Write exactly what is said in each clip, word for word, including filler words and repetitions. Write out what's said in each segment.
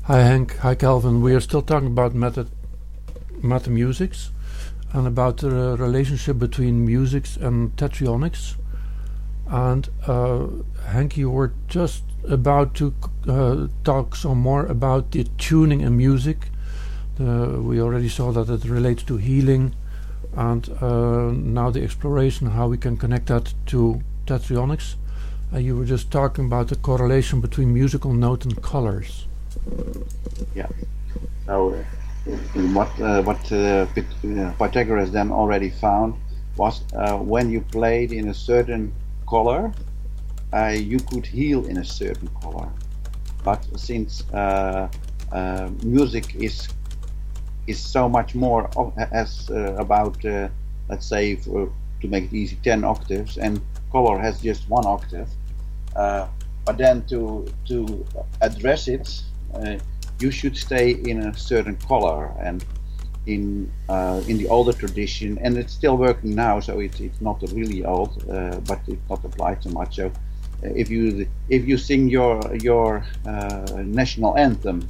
Hi Hank, hi Calvin. We are still talking about meta, meta musics and about the relationship between musics and tetronics. And uh, Hank, you were just about to uh, talk some more about the tuning in music. Uh, we already saw that it relates to healing, and uh, now the exploration how we can connect that to tetronics. Uh, you were just talking about the correlation between musical note and colors. Yeah. So uh, what uh, what uh, Pythagoras then already found was uh, when you played in a certain color, uh, you could heal in a certain color. But since uh, uh, music is is so much more of, as uh, about uh, let's say for, to make it easy, ten octaves, and color has just one octave. Uh, but then to to address it, uh, you should stay in a certain color. And in uh, in the older tradition, and it's still working now, so it's it's not really old, uh, but it's not applied so much. So uh, if you if you sing your your uh, national anthem,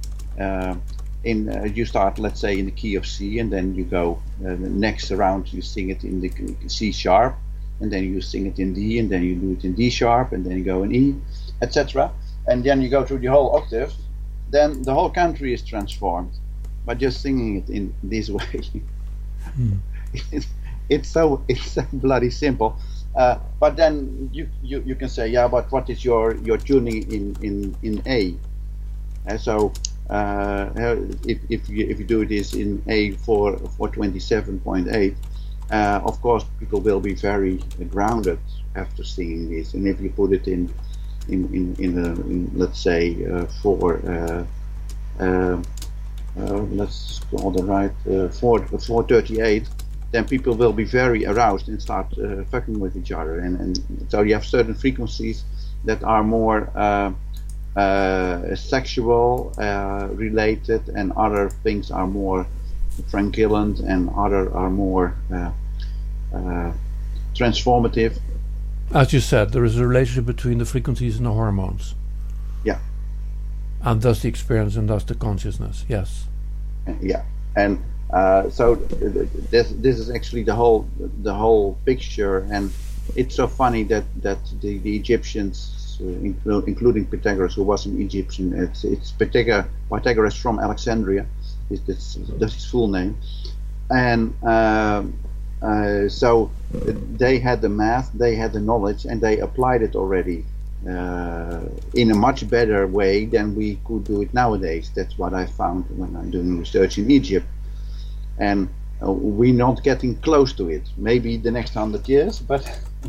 uh, in uh, you start, let's say, in the key of C, and then you go uh, the next round you sing it in the C sharp, and then you sing it in D, and then you do it in D sharp, and then you go in E, et cetera. And then you go through the whole octave. Then the whole country is transformed by just singing it in this way. Mm. it's, it's so it's so bloody simple. Uh, but then you, you you can say, yeah, but what is your your tuning in in in A? Uh, so uh, if if you if you do this in A for for twenty-seven point eight, uh, of course people will be very grounded after singing this. And if you put it in in in in, a, in let's say uh, for uh, uh, Uh, let's call the right uh, four four thirty-eight, then people will be very aroused and start uh, fucking with each other, and, and so you have certain frequencies that are more uh, uh, sexual uh, related, and other things are more tranquillant, and other are more uh, uh, transformative. As you said, there is a relationship between the frequencies and the hormones. Yeah. And thus the experience, and thus the consciousness. Yes. Yeah, and uh, so this this is actually the whole the whole picture, and it's so funny that that the, the Egyptians, uh, including Pythagoras, who was an Egyptian, it's it's Pythagor, Pythagoras from Alexandria, is this that's his full name, and uh, uh, so they had the math, they had the knowledge, and they applied it already. Uh, in a much better way than we could do it nowadays. That's what I found when I'm doing research in Egypt, and uh, we're not getting close to it. Maybe the next hundred years, but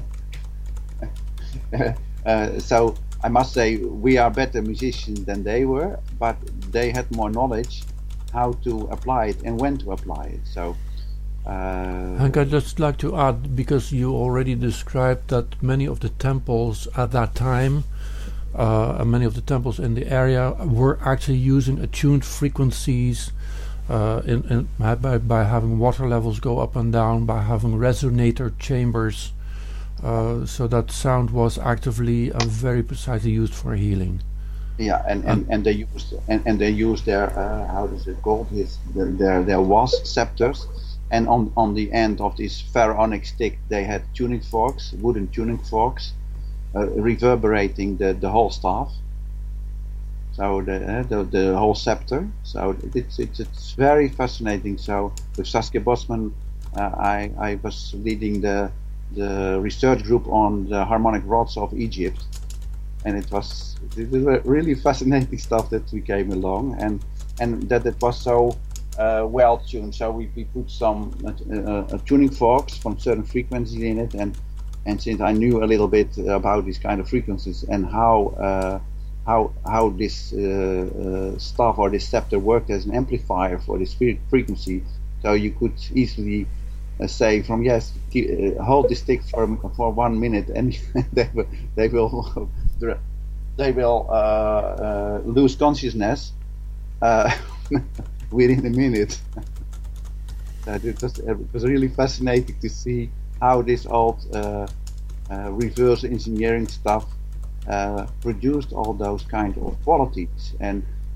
uh, so I must say we are better musicians than they were, but they had more knowledge how to apply it and when to apply it. So. Uh, Hank, I'd just like to add, because you already described that many of the temples at that time, uh, and many of the temples in the area were actually using attuned frequencies uh, in, in, by, by having water levels go up and down, by having resonator chambers, uh, so that sound was actively and very precisely used for healing. Yeah, and, and, and they used and, and they used their uh, how does it called his their their, their was scepters. And on, on the end of this pharaonic stick, they had tuning forks, wooden tuning forks, uh, reverberating the, the whole staff. So the, uh, the the whole scepter. So it's it's it's very fascinating. So with Saskia Bosman, uh, I I was leading the the research group on the harmonic rods of Egypt, and it was it was really fascinating stuff that we came along, and and that it was so. Uh, well tuned, so we, we put some uh, uh, tuning forks from certain frequencies in it, and and since I knew a little bit about these kind of frequencies and how uh, how how this uh, uh, stuff or this scepter worked as an amplifier for this frequency, so you could easily uh, say from yes, keep, uh, hold this stick for for one minute, and they will they will they will uh, uh, lose consciousness. Uh, within a minute. So it was, it was really fascinating to see how this old uh, uh, reverse engineering stuff uh, produced all those kind of qualities. And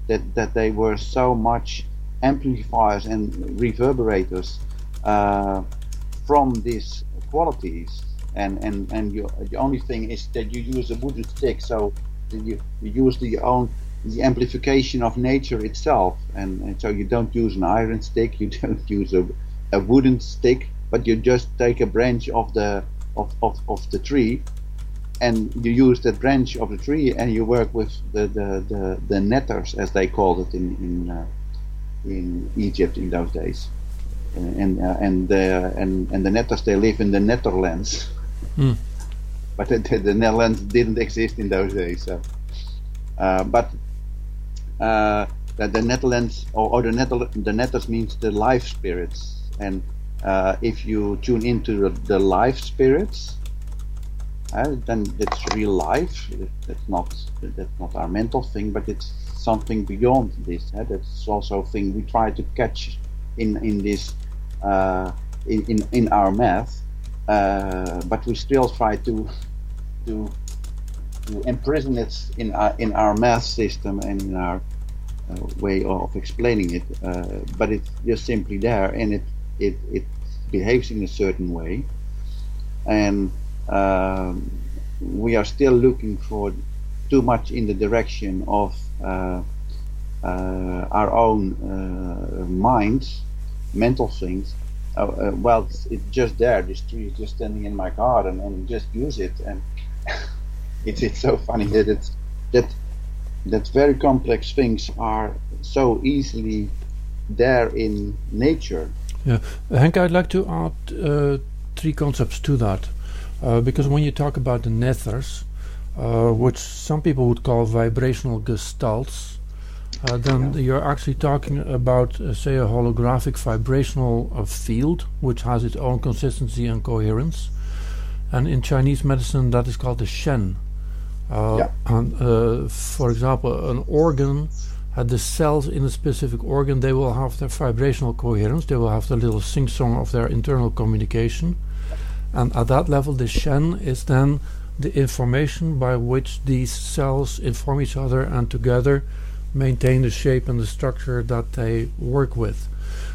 that that they were so much amplifiers and reverberators uh, from these qualities, and and and you, the only thing is that you use a wooden stick, so you, you use the own the amplification of nature itself, and, and so you don't use an iron stick, you don't use a, a wooden stick, but you just take a branch of the of, of, of the tree, and you use that branch of the tree, and you work with the the, the, the netters, as they called it in in, uh, in Egypt in those days, uh, and uh, and uh, and and the netters, they live in the Netherlands, mm. but the, the Netherlands didn't exist in those days. So, uh, but uh, the, the Netherlands or, or the Nether, the netters means the life spirits, and uh, if you tune into the, the life spirits, Uh, then it's real life. That's not that's not our mental thing, but it's something beyond this. Uh, that's also a thing we try to catch in in this uh, in, in in our math, uh, but we still try to to to imprison it in our in our math system and in our uh, way of explaining it. Uh, but it's just simply there, and it it it behaves in a certain way, and Um, we are still looking for too much in the direction of uh, uh, our own uh, minds, mental things. Uh, uh, well, it's, it's just there. This tree is just standing in my garden, and just use it. And it's it's so funny that it's that that very complex things are so easily there in nature. Yeah, Henk, I'd like to add uh, three concepts to that. Uh, because when you talk about the nethers, uh, which some people would call vibrational gestalts, uh, then yeah. you're actually talking about, uh, say, a holographic vibrational uh, field, which has its own consistency and coherence. And in Chinese medicine, that is called the Shen. Uh, yeah. And uh, for example, an organ, uh, the cells in a specific organ, they will have their vibrational coherence. They will have the little sing-song of their internal communication. And at that level, the Shen is then the information by which these cells inform each other and together maintain the shape and the structure that they work with.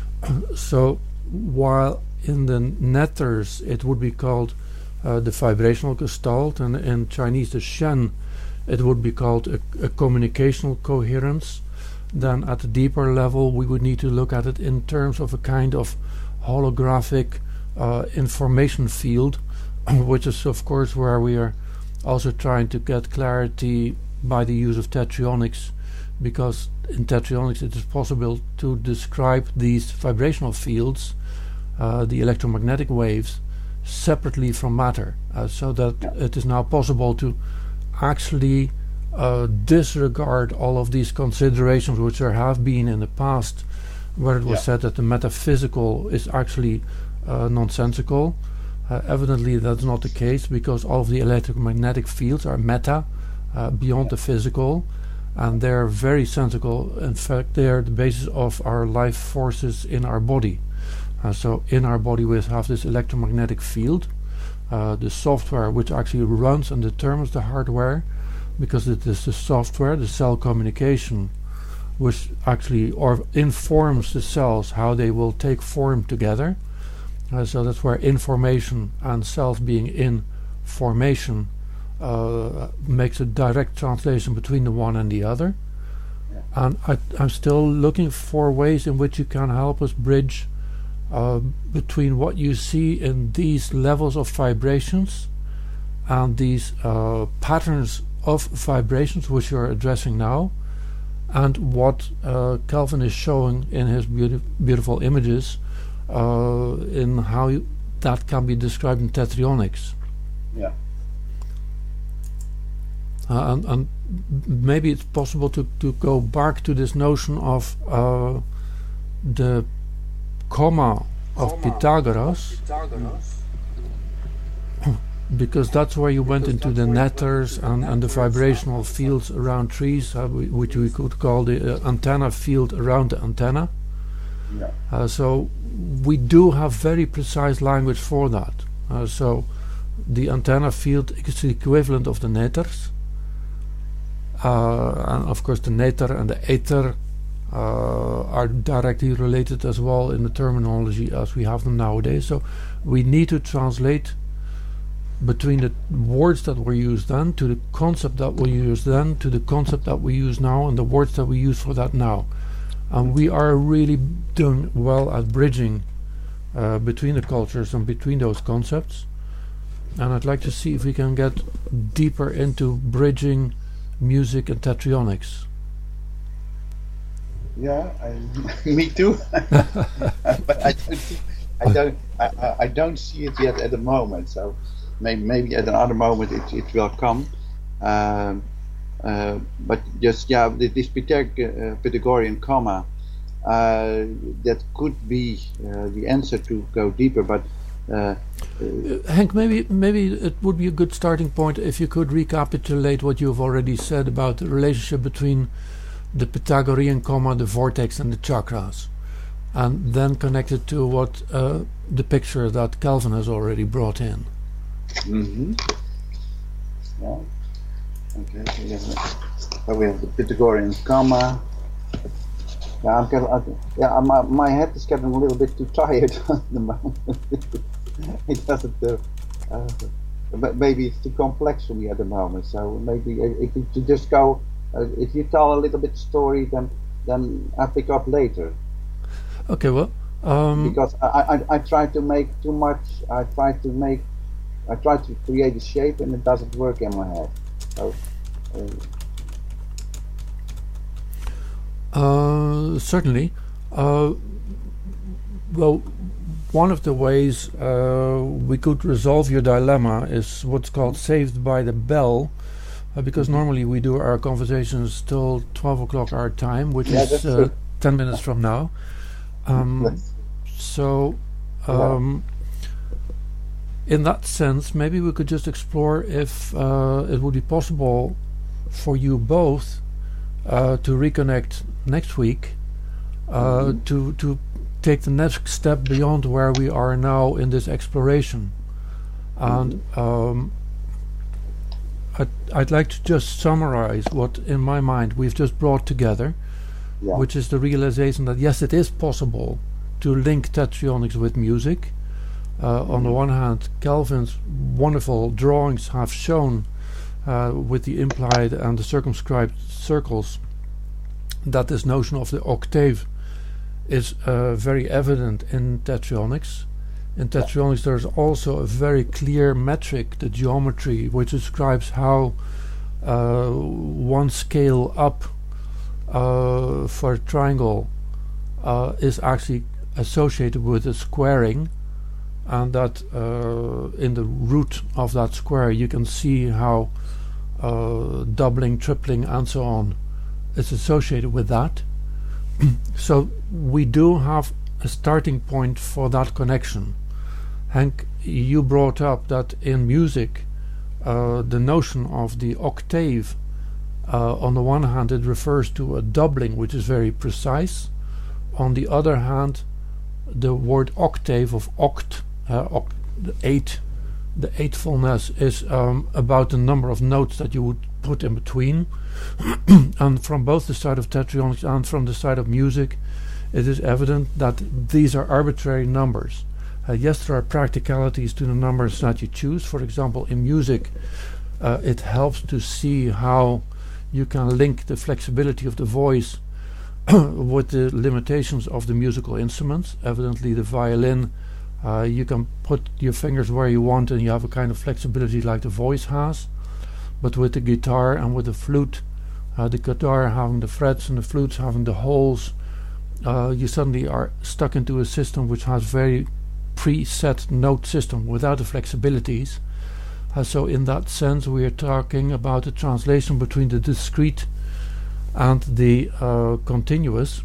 So while in the nethers it would be called uh, the vibrational gestalt, and in Chinese the Shen it would be called a, a communicational coherence, then at a deeper level we would need to look at it in terms of a kind of holographic Uh, information field, which is of course where we are also trying to get clarity by the use of tetrionics, because in tetrionics it is possible to describe these vibrational fields, uh, the electromagnetic waves, separately from matter, uh, so that it is now possible to actually uh, disregard all of these considerations which there have been in the past, where it was yeah. said that the metaphysical is actually Uh, nonsensical. Uh, evidently that's not the case, because all of the electromagnetic fields are meta, uh, beyond the physical, and they're very sensical. In fact, they're the basis of our life forces in our body. Uh, so in our body we have this electromagnetic field, uh, the software which actually runs and determines the hardware, because it is the software, the cell communication, which actually or informs the cells how they will take form together. Uh, so that's where information and cells being in formation uh, makes a direct translation between the one and the other. Yeah. And I, I'm still looking for ways in which you can help us bridge uh, between what you see in these levels of vibrations and these uh, patterns of vibrations which you're addressing now, and what uh, Kelvin is showing in his beauti- beautiful images, Uh, in how you, that can be described in tetrionics. Yeah. Uh, and, and maybe it's possible to, to go back to this notion of uh, the comma of comma Pythagoras, of Pythagoras. Because that's where you went into the nethers and, and the vibrational fields around trees, uh, w- which we could call the uh, antenna field around the antenna. Yeah. Uh, so we do have very precise language for that. Uh, so the antenna field is the equivalent of the nethers, uh, and of course the nether and the ether uh, are directly related as well in the terminology as we have them nowadays. So we need to translate between the words that were used then to the concept that we use then to the concept that we use now and the words that we use for that now. And we are really doing well at bridging uh, between the cultures and between those concepts. And I'd like to see if we can get deeper into bridging music and tetrionics. Yeah, I, me too. But I don't, see, I don't, I, I don't see it yet at the moment. So maybe, maybe at another moment it, it will come. Um, uh, but just yeah, this Pythag uh, Pythagorean comma uh, that could be uh, the answer to go deeper. But uh, uh, Henk, maybe maybe it would be a good starting point if you could recapitulate what you've already said about the relationship between the Pythagorean comma, the vortex, and the chakras, and then connect it to what uh, the picture that Kelvin has already brought in. Mm-hmm. Yeah. Okay. So we, have the, so we have the Pythagorean comma. Yeah, I'm getting, I, yeah. My my head is getting a little bit too tired at the moment. It doesn't. Uh, uh, but maybe it's too complex for me at the moment. So maybe if you just go. Uh, if you tell a little bit story, then then I pick up later. Okay, well, um, because I, I I try to make too much. I try to make. I try to create a shape, and it doesn't work in my head. So. Uh, uh, certainly. Uh, well, one of the ways uh, we could resolve your dilemma is what's called saved by the bell. Uh, because normally we do our conversations till twelve o'clock our time, which yeah, is uh, ten minutes from now. Um, so, um, in that sense, maybe we could just explore if uh, it would be possible for you both uh, to reconnect next week, uh, mm-hmm. to to take the next step beyond where we are now in this exploration, and. Mm-hmm. Um, I'd, I'd like to just summarize what, in my mind, we've just brought together, yeah. which is the realization that, yes, it is possible to link tetrionics with music. Uh, mm-hmm. On the one hand, Kelvin's wonderful drawings have shown, uh, with the implied and the circumscribed circles, that this notion of the octave is uh, very evident in tetrionics. In tetrionics, there's also a very clear metric, the geometry, which describes how uh, one scale up uh, for a triangle uh, is actually associated with a squaring, and that uh, in the root of that square you can see how uh, doubling, tripling, and so on is associated with that. So we do have a starting point for that connection. Henk, you brought up that in music uh, the notion of the octave, uh, on the one hand it refers to a doubling which is very precise. On the other hand, the word octave of oct, uh, oct the eight, the eightfulness is um, about the number of notes that you would put in between. And from both the side of tetrionics and from the side of music, it is evident that these are arbitrary numbers. Uh, yes, there are practicalities to the numbers that you choose. For example, in music, uh, it helps to see how you can link the flexibility of the voice with the limitations of the musical instruments. Evidently, the violin, uh, you can put your fingers where you want and you have a kind of flexibility like the voice has. But with the guitar and with the flute, uh, the guitar having the frets and the flutes having the holes, uh, you suddenly are stuck into a system which has very preset note system without the flexibilities. Uh, so in that sense we are talking about a translation between the discrete and the uh, continuous,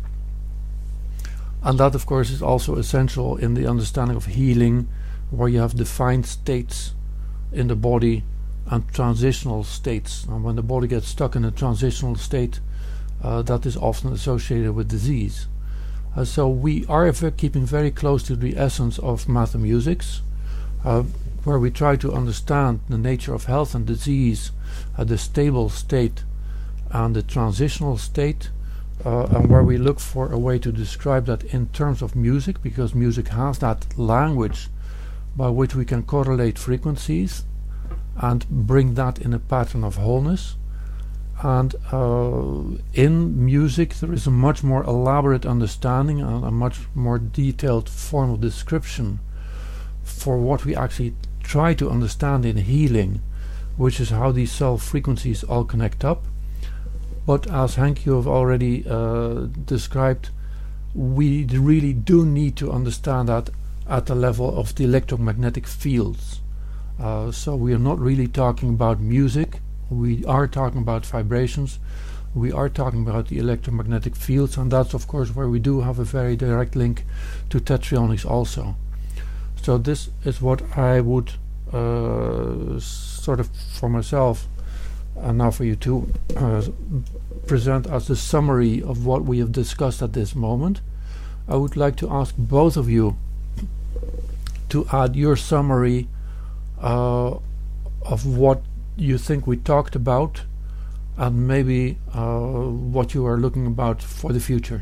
and that of course is also essential in the understanding of healing, where you have defined states in the body and transitional states, and when the body gets stuck in a transitional state, uh, that is often associated with disease. Uh, so we are v- keeping very close to the essence of mathematics, uh, where we try to understand the nature of health and disease, uh, the stable state and the transitional state, uh, and where we look for a way to describe that in terms of music, because music has that language by which we can correlate frequencies and bring that in a pattern of wholeness. And uh, in music there is a much more elaborate understanding and a much more detailed form of description for what we actually try to understand in healing, which is how these cell frequencies all connect up. But as Henk, you have already uh, described, we d- really do need to understand that at the level of the electromagnetic fields. Uh, so we are not really talking about music, we are talking about vibrations, we are talking about the electromagnetic fields, and that's of course where we do have a very direct link to tetrionics also. So this is what I would uh, sort of for myself, and now for you too, uh, present as the summary of what we have discussed at this moment. I would like to ask both of you to add your summary uh, of what you think we talked about, and maybe uh, what you are looking about for the future.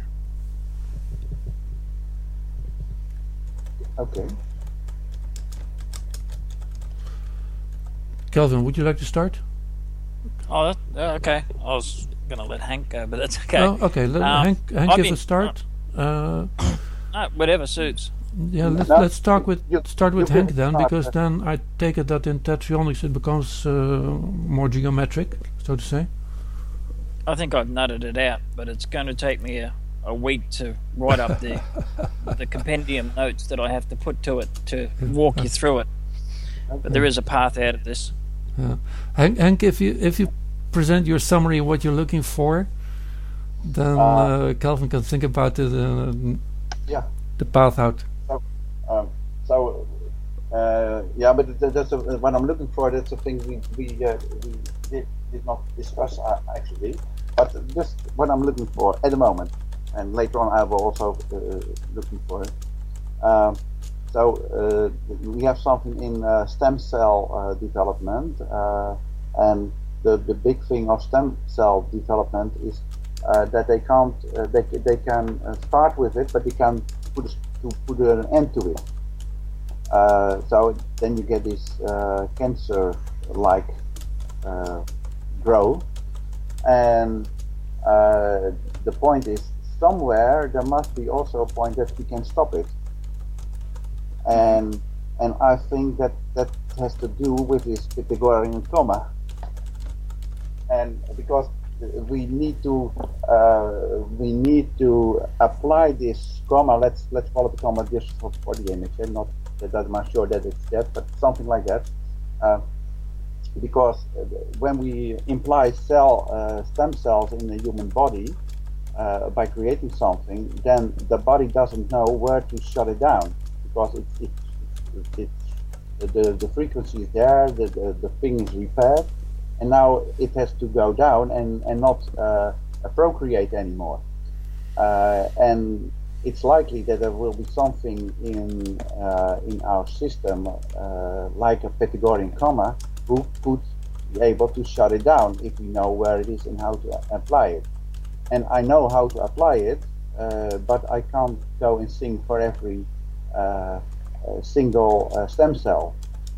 Okay. Kelvin, would you like to start? Oh, that, uh, okay. I was going to let Hank go, but that's okay. Oh, okay. Let Um, Henk, Henk I give mean, a start. Uh, No, whatever suits. yeah, let's No, let's start with you- start with you Henk can then, start. because then I take it that in tetrionics it becomes uh, more geometric, so to say. I think I've nutted it out, but it's going to take me a, a week to write up the the compendium notes that I have to put to it to walk you through it. But there is a path out of this. Yeah. Henk, Henk, if you if you present your summary of what you're looking for, then Uh, uh, Kelvin can think about the the, Yeah. the path out. Um, so, uh, yeah, but th- that's a, what I'm looking for. That's a thing we we uh, we did, did not discuss uh, actually. But just what I'm looking for at the moment, and later on I will also uh, looking for it. Um, so uh, we have something in uh, stem cell uh, development, uh, and the the big thing of stem cell development is uh, that they can't uh, they they can uh, start with it, but they can put a, to put an end to it. Uh, so then you get this uh, cancer-like uh, growth, and uh, the point is somewhere there must be also a point that we can stop it, and and I think that that has to do with this Pythagorean comma, and because we need to uh, we need to apply this comma. Let's let's call it a comma just for, for the image, and not that I'm not sure that it's that, but something like that. Uh, because when we imply cell uh, stem cells in the human body uh, by creating something, then the body doesn't know where to shut it down, because it's it's, it's, it's the the frequency is there, the, the the thing is repaired, and now it has to go down and and not uh, procreate anymore. Uh, and it's likely that there will be something in uh, in our system uh, like a Pythagorean comma who could be able to shut it down if we know where it is and how to apply it. And I know how to apply it, uh, but I can't go and sing for every uh, uh, single uh, stem cell.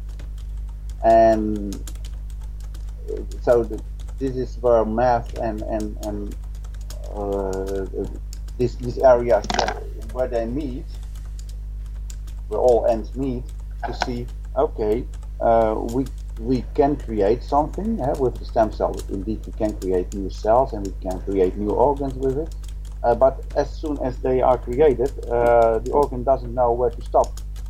And so the, this is where math and and and uh, this these areas where they meet, where all ends meet, to see, okay, uh, we we can create something uh, with the stem cell. Indeed, we can create new cells and we can create new organs with it. Uh, but as soon as they are created, uh, the organ doesn't know where to stop,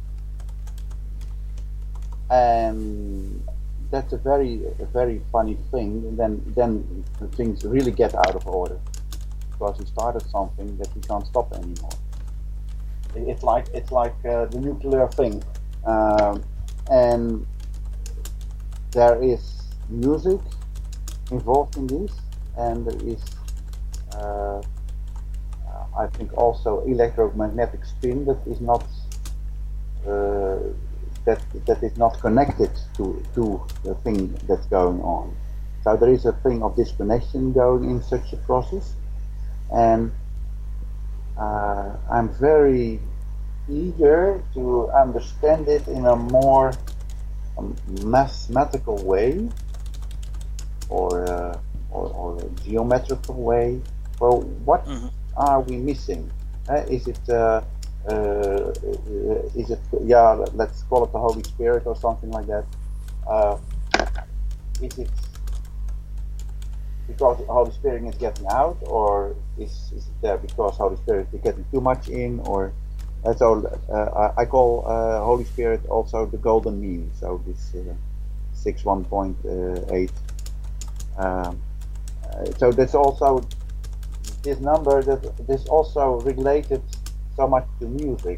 and that's a very a very funny thing. And then then things really get out of order, because we started something that we can't stop anymore. It's like it's like uh, the nuclear thing, um, and there is music involved in this, and there is, uh, I think, also electromagnetic spin that is not uh, that that is not connected to to the thing that's going on. So there is a thing of disconnection going in such a process, and uh, I'm very eager to understand it in a more um, mathematical way, or, uh, or or a geometrical way. Well, what mm-hmm. are we missing? Uh, is it uh, uh, is it yeah? Let's call it the Holy Spirit or something like that. Uh, is it because the Holy Spirit is getting out, or is, is it there because Holy Spirit is getting too much in? Or uh, so uh, I call uh, Holy Spirit also the golden mean. So this uh, six one point eight. Um, uh, so that's also this number that this also related so much to music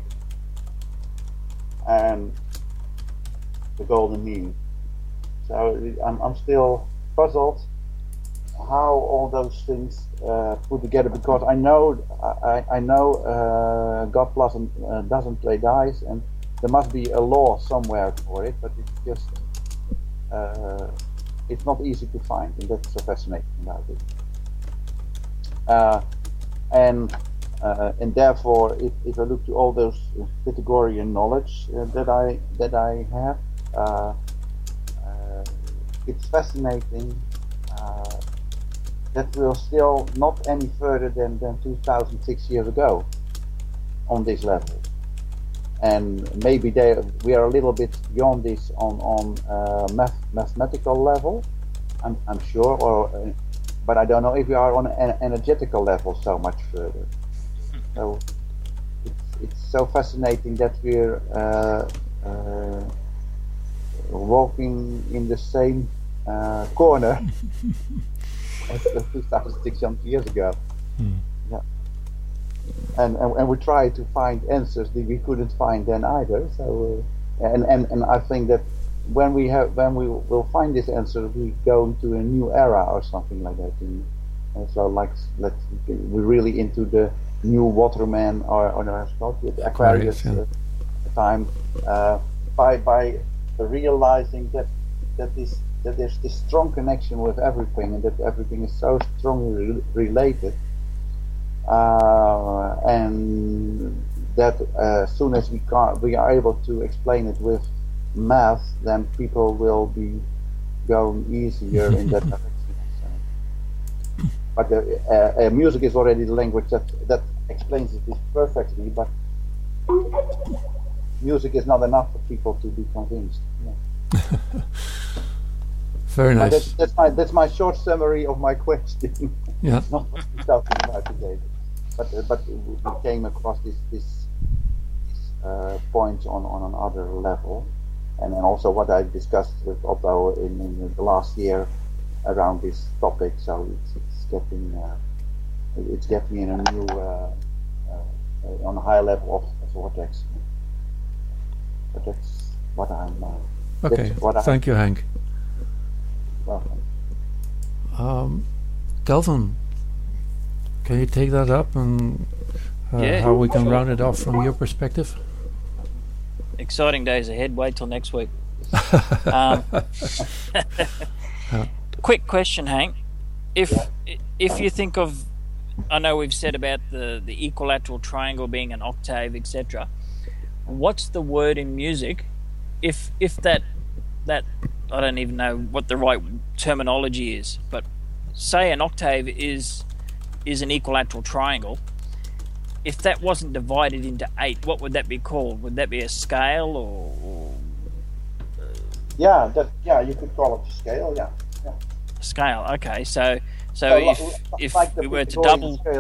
and the golden mean. So I'm I'm still puzzled how all those things uh, put together, because I know I, I know uh, God doesn't uh, doesn't play dice, and there must be a law somewhere for it, but it's just uh, it's not easy to find, and that's so fascinating about it. Uh, and uh, and therefore, if, if I look to all those Pythagorean knowledge uh, that I that I have, uh, uh, it's fascinating. Uh, that we're still not any further than, than two thousand six years ago on this level, and maybe they, we are a little bit beyond this on on uh, math, mathematical level. I'm, I'm sure, or uh, but I don't know if we are on an energetical level so much further. So it's it's so fascinating that we're uh, uh, walking in the same uh, corner. As two thousand six hundred years ago. Hmm. Yeah. And, and and we try to find answers that we couldn't find then either. So uh, and, and and I think that when we have when we will find this answer, we go into a new era or something like that. And, and so like let's we're really into the new Waterman or or no, it's called the Aquarius, Aquarius yeah. uh, time uh, by by realizing that that this. that there's this strong connection with everything, and that everything is so strongly re- related, uh, and that uh, as soon as we can we are able to explain it with math, then people will be going easier in that direction. So. But uh, uh, music is already the language that that explains it perfectly, but music is not enough for people to be convinced. Yeah. Very nice. That's, that's my that's my short summary of my question. Yeah. Not what we're talking about today, but uh, but we came across this this, this uh, point on, on another level, and then also what I discussed with Otto in, in the last year around this topic. So it's, it's getting uh, it's getting in a new uh, uh, on a higher level of, of vortex. But that's what I'm. Uh, okay. What Thank I'm, you, Hank. Welcome. Um, Delvin, can you take that up and uh, yeah, how we can sure. round it off from your perspective? Exciting days ahead. Wait till next week. um, quick question, Hank. If if you think of, I know we've said about the, the equilateral triangle being an octave, et cetera. What's the word in music? If if that that I don't even know what the right terminology is, but say an octave is is an equilateral triangle. If that wasn't divided into eight, what would that be called? Would that be a scale, or? or uh, yeah, that yeah, you could call it a scale. Yeah, yeah. Scale. Okay, so so, so if like, if like we were to double, scale.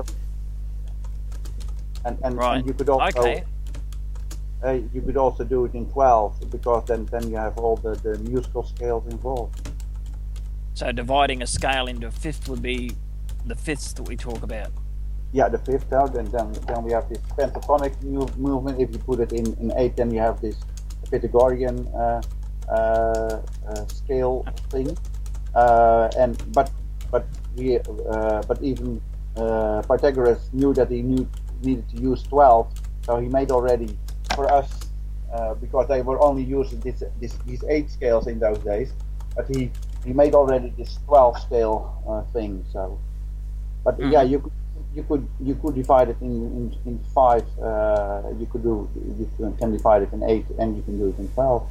and and, right. and you could also. Okay. Uh, you could also do it in twelve, because then, then you have all the, the musical scales involved. So dividing a scale into a fifth would be the fifths that we talk about. Yeah, the fifth out, and then then we have this pentatonic move, movement. If you put it in, in eight, then you have this Pythagorean uh, uh, uh, scale thing. Uh, and but but we uh, but even uh, Pythagoras knew that he knew needed to use twelve, so he made already. For us, uh, because they were only using this, this, these eight scales in those days, but he he made already this twelve scale uh, thing. So, but mm-hmm. yeah, you could you could you could divide it in in, in five. Uh, you could do you can divide it in eight, and you can do it in twelve.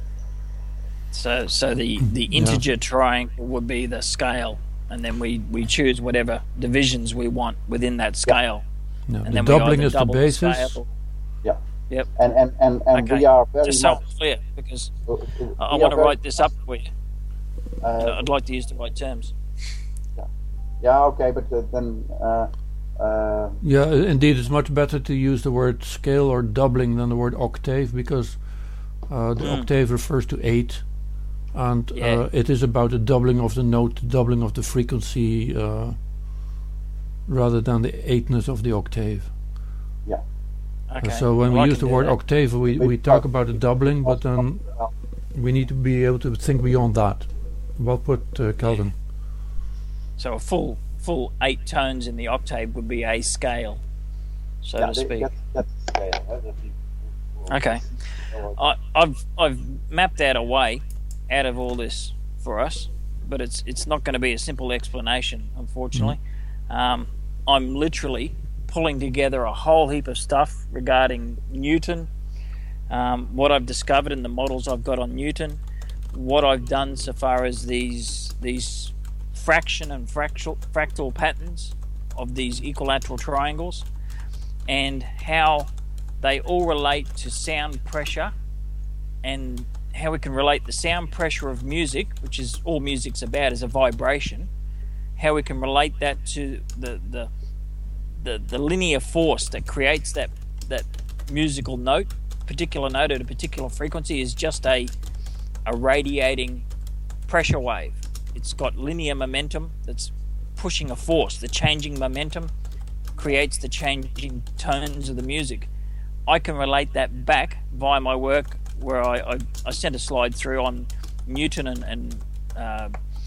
So so the the integer yeah. triangle would be the scale, and then we we choose whatever divisions we want within that scale. Yeah. And the then doubling we is the basis. Or, yeah. Yep. And and and, and okay. we are very just so much clear because uh, I, I want to write this up for you. Uh, I'd like to use the right terms. Yeah. Yeah. Okay, but uh, then. Uh, uh, yeah, indeed, it's much better to use the word scale or doubling than the word octave, because uh, the mm. octave refers to eight, and yeah. uh, it is about the doubling of the note, the doubling of the frequency, uh, rather than the eightness of the octave. Yeah. Okay. Uh, so when well, we use the word that. octave, we, we talk about the doubling, but then we need to be able to think beyond that. Well put, uh, Kelvin. So a full full eight tones in the octave would be a scale, so yeah, to speak. That's, that's a scale. That's okay. I, I've I've mapped out a way out of all this for us, but it's it's not going to be a simple explanation, unfortunately. Mm-hmm. Um, I'm literally pulling together a whole heap of stuff regarding Newton, um, what I've discovered in the models I've got on Newton, what I've done so far as these these fraction and fractal, fractal patterns of these equilateral triangles, and how they all relate to sound pressure, and how we can relate the sound pressure of music, which is all music's about, is a vibration, how we can relate that to the the the, the linear force that creates that that musical note, particular note at a particular frequency, is just a a radiating pressure wave. It's got linear momentum that's pushing a force. The changing momentum creates the changing tones of the music. I can relate that back via my work, where I, I, I sent a slide through on Newton and, and uh,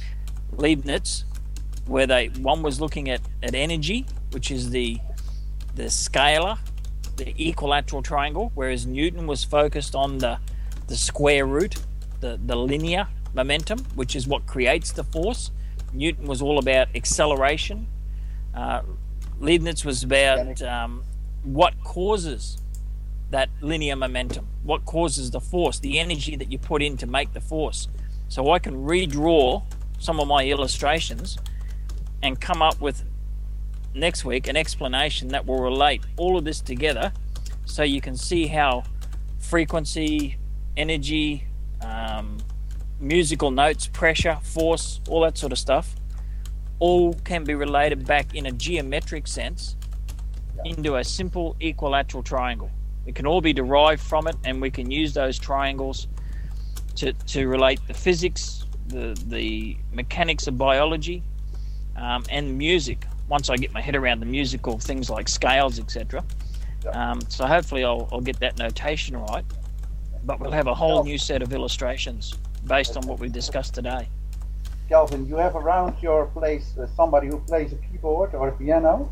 Leibniz, where they one was looking at, at energy, which is the the scalar, the equilateral triangle, whereas Newton was focused on the the square root, the, the linear momentum, which is what creates the force. Newton was all about acceleration. Uh, Leibniz was about um, what causes that linear momentum, what causes the force, the energy that you put in to make the force. So I can redraw some of my illustrations and come up with next week an explanation that will relate all of this together, so you can see how frequency, energy, um, musical notes, pressure, force, all that sort of stuff, all can be related back in a geometric sense into a simple equilateral triangle. It can all be derived from it, and we can use those triangles to, to relate the physics, the, the mechanics of biology, um, and music, once I get my head around the musical things like scales, et cetera. Um, so hopefully I'll, I'll get that notation right. But we'll have a whole new set of illustrations based on what we discussed today. Kelvin, you have around your place uh, somebody who plays a keyboard or a piano?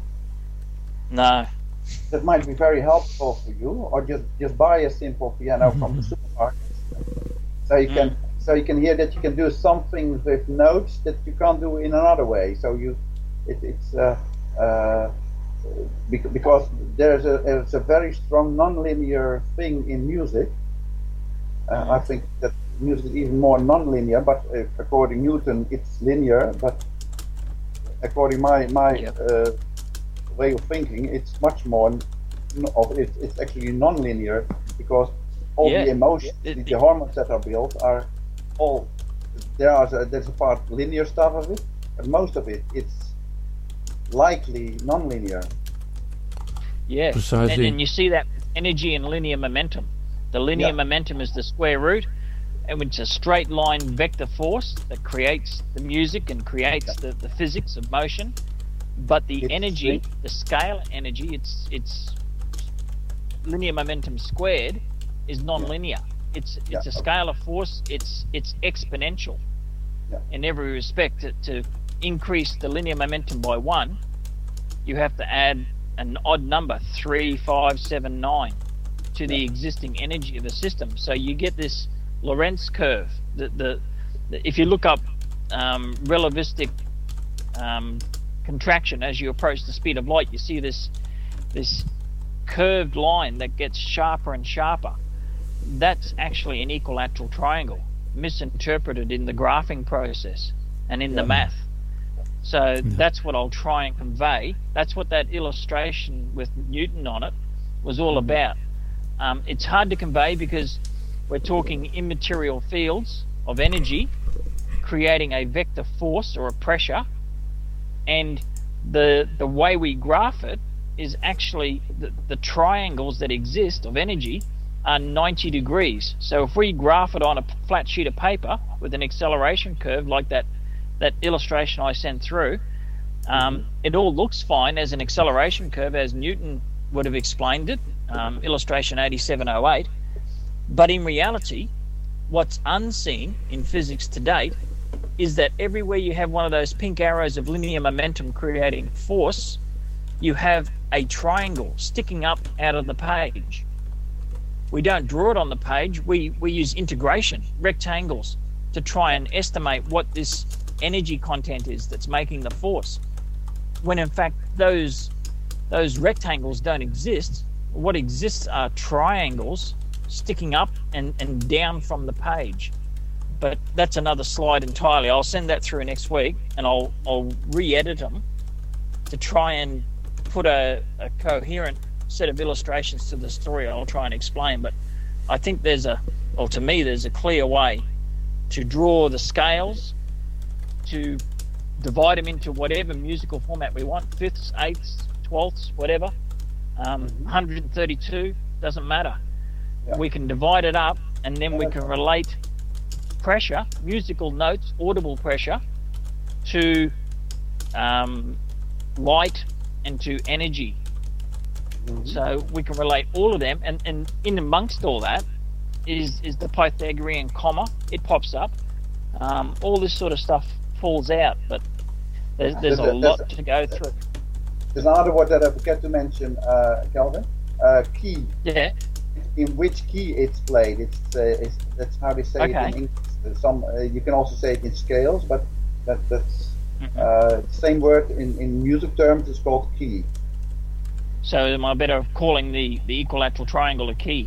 No. That might be very helpful for you, or just, just buy a simple piano from the supermarket. So you mm. can so you can hear that you can do something with notes that you can't do in another way. So you it, it's uh, uh, because there's a there's a very strong non-linear thing in music. Uh, I think that music is even more non-linear, but uh, according to Newton, it's linear. But according to my my yep. uh, way of thinking, it's much more of it. It's actually non-linear, because all yeah. the emotions, it, it, the hormones that are built are all there. Are there's a part linear stuff of it, but most of it it's likely non-linear. Yeah, precisely. And, and you see that energy and linear momentum. The linear yeah. momentum is the square root, and it's a straight line vector force that creates the music and creates yeah. the, the physics of motion. But the it's energy, straight. the scalar energy, it's it's linear momentum squared is non-linear. Yeah. It's it's yeah. a scalar force. It's it's exponential yeah. in every respect. To, to increase the linear momentum by one, you have to add an odd number, three, five, seven, nine, to the existing energy of the system. So you get this Lorentz curve. The, the, the if you look up um, relativistic um, contraction as you approach the speed of light. You see this this curved line that gets sharper and sharper. That's actually an equilateral triangle, misinterpreted in the graphing process and in yeah. the math. So yeah. that's what I'll try and convey. That's what that illustration with Newton on it was all about. Um, it's hard to convey because we're talking immaterial fields of energy creating a vector force or a pressure, and the the way we graph it is actually the, the triangles that exist of energy are ninety degrees. So if we graph it on a flat sheet of paper with an acceleration curve like that that illustration I sent through, um, it all looks fine as an acceleration curve as Newton would have explained it, um, illustration eighty-seven oh eight. But in reality, what's unseen in physics to date is that everywhere you have one of those pink arrows of linear momentum creating force, you have a triangle sticking up out of the page. We don't draw it on the page, we, we use integration, rectangles, to try and estimate what this energy content is that's making the force. When in fact those, those rectangles don't exist. What exists are triangles sticking up and, and down from the page. But that's another slide entirely. I'll send that through next week, and I'll, I'll re-edit them to try and put a, a coherent set of illustrations to the story I'll try and explain. But I think there's a, or to me, there's a clear way to draw the scales, to divide them into whatever musical format we want, fifths, eighths, twelfths, whatever, um, one hundred thirty-two, doesn't matter. Yeah. We can divide it up, and then we can relate pressure, musical notes, audible pressure, to um, light and to energy. Mm-hmm. So we can relate all of them, and, and in amongst all that is is the Pythagorean comma. It pops up. Um, all this sort of stuff falls out, but there's, there's a lot to go through. There's another word that I forget to mention, uh, Kelvin. Uh, key. Yeah. In which key it's played. It's, uh, it's that's how they say okay. it in English. Some uh, you can also say it in scales, but that that's mm-hmm. uh, same word in, in music terms. It's called key. So am I better calling the, the equilateral triangle a key?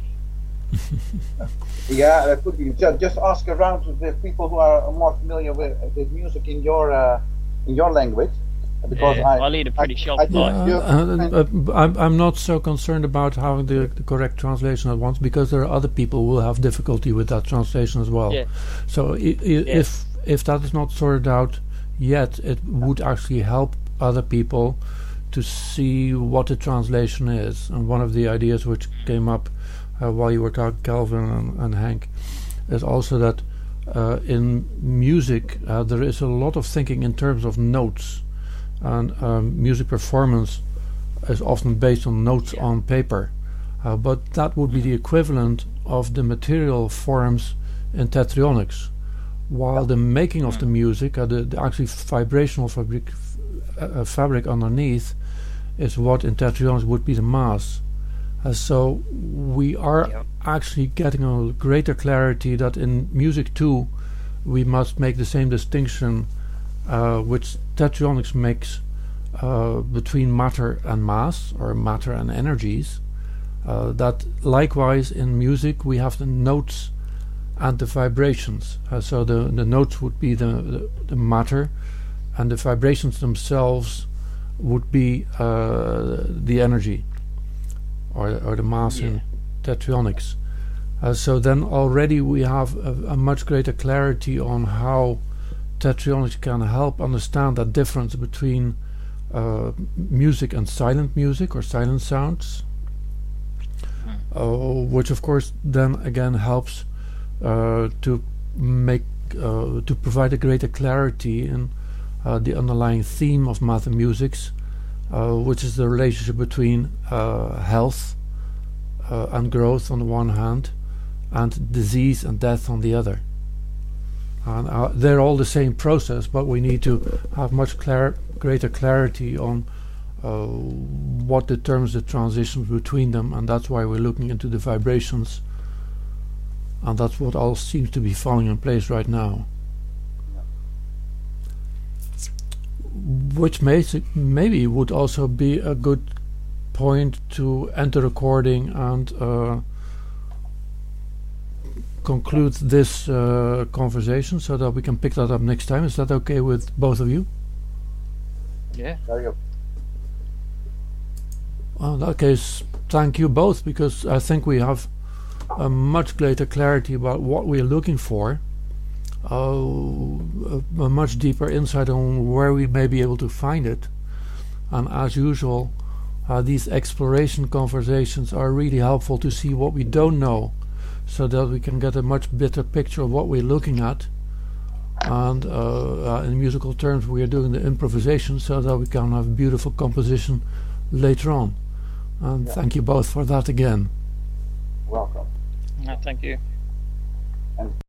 Yeah, that could be. Just, just ask around with people who are more familiar with, with music in your uh, in your language. Because yeah, I, I lead a pretty shelf life. Uh, uh, uh, I'm, I'm not so concerned about having the, the correct translation at once, because there are other people who will have difficulty with that translation as well. Yeah. So I, I, yeah. if if that is not sorted out yet, it would actually help other people to see what the translation is. And one of the ideas which came up uh, while you were talking, Kelvin and, and Hank, is also that uh, in music uh, there is a lot of thinking in terms of notes. And um, music performance is often based on notes yeah. on paper, uh, but that would be the equivalent of the material forms in tetronics, while the making of the music, uh, the, the actually vibrational fabric, f- uh, fabric underneath, is what in tetronics would be the mass. Uh, so we are yeah. actually getting a greater clarity that in music too, we must make the same distinction Uh, which tetronics makes uh, between matter and mass, or matter and energies. Uh, that likewise in music we have the notes and the vibrations. Uh, so the, the notes would be the, the, the matter, and the vibrations themselves would be uh, the energy, or, or the mass yeah. in tetronics. Uh, so then already we have a, a much greater clarity on how tetronics can help understand that difference between uh, music and silent music, or silent sounds, uh, which of course then again helps uh, to make uh, to provide a greater clarity in uh, the underlying theme of mathematics, uh, which is the relationship between uh, health uh, and growth on the one hand, and disease and death on the other. And uh, they're all the same process, but we need to have much clar- greater clarity on uh, what determines the transitions between them, and that's why we're looking into the vibrations, and that's what all seems to be falling in place right now. which may, maybe would also be a good point to end the recording and uh, conclude this uh, conversation so that we can pick that up next time. Is that okay with both of you? Yeah. Very okay. Well, in that case, thank you both, because I think we have a much greater clarity about what we're looking for, uh, a, a much deeper insight on where we may be able to find it. And as usual, uh, these exploration conversations are really helpful to see what we don't know, so that we can get a much better picture of what we're looking at. And uh, uh, in musical terms, we are doing the improvisation so that we can have beautiful composition later on. And Yeah. thank you both for that again. Welcome. No, thank you. And